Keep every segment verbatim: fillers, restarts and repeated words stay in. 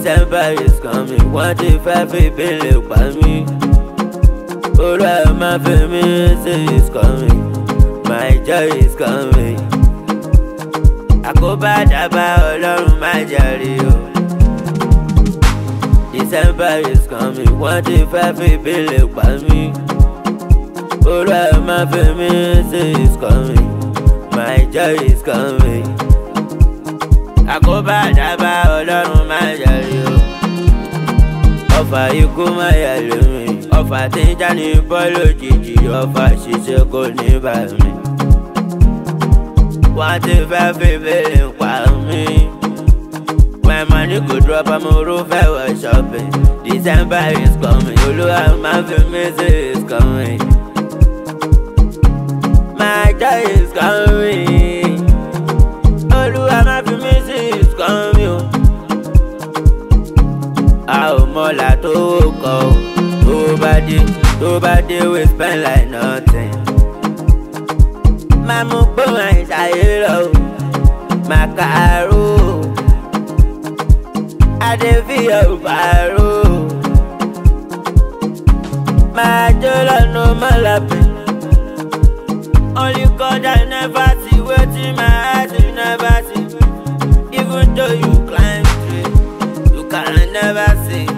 December is coming, what if everything look by me? All of my family is coming, my joy is coming. Àkóbá dábàá Ọlọ́run má jàre o. December is coming, what if everything look by me? All of my family is coming, my joy is coming. Àkóbá dábàá Ọlọ́run má jàre o. Ọfà ikú má yà lómi, ọfà tí ń já ní bọ́ lójijì, ọfà ṣiṣẹ́ kò ní bà mí. Wọ́n ti fẹ́ fi bèlè pa mí. When money go drop, I'm a fẹ́ wọ shopping. December is coming, Olúwa máa fi mí sí is coming. My joy is coming. Olúwa máa fi mí sí is coming. A ò mọ̀lá tó kọ̀ ọ́, tó bá dé, tó bá dé we spend like nothing. Máa mú gbóhùn àìsàyè lọ, máa kàárò. Adé fi ọ̀bàrò. Máa jó lọ́nà mọ́lábì. Only God I never see, wetin my eyes will never see. Even though you climb straight, you can never see.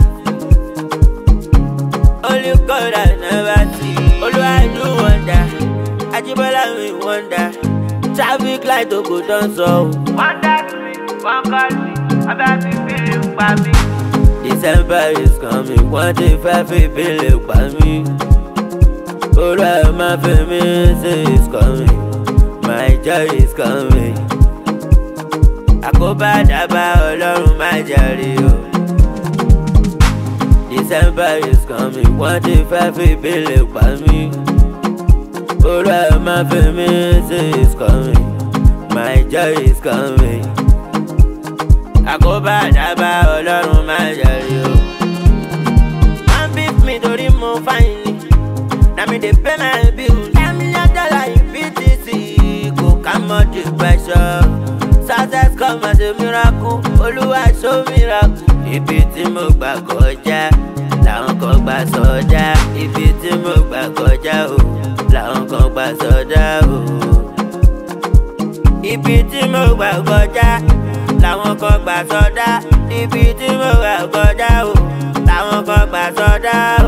Only God I never see. Olúwa do wonder, Ajíbọ́lá mi wonder. Traffic light tó kò tán sọ o. Wonder to me, one call me, abẹ́ mi fìlì ń pa mí. December is coming, wọ́n ti fẹ́ fi bèlè pa mí. Olúwa máa fi mí sí is coming, my joy is coming. Àkóbá dábàá Ọlọ́run má jàre o. December is coming, wọ́n ti fẹ́ fi bèlè pa mí. Olúwa máa fi mí sí is coming, my joy is coming. Àkóbá dábàá Ọlọ́run má jàre o. Wọ́n bí mi torí mo fáìní, na mi dey pay my bills. ten million dollar in B T C, kò ká mọ́ the pressure. Success come as a miracle, Olúwa show miracle. Ibi tí mo gbà kọjá, làwọn kan gbà sọdá. Ibi tí mo gbà kọjá o, làwọn kan gbà sọdá o. Ibi tí mo gbà kọjá, làwọn kan gbà sọdá. Ibi tí mo gbà kọjá o, làwọn kan gbà sọdá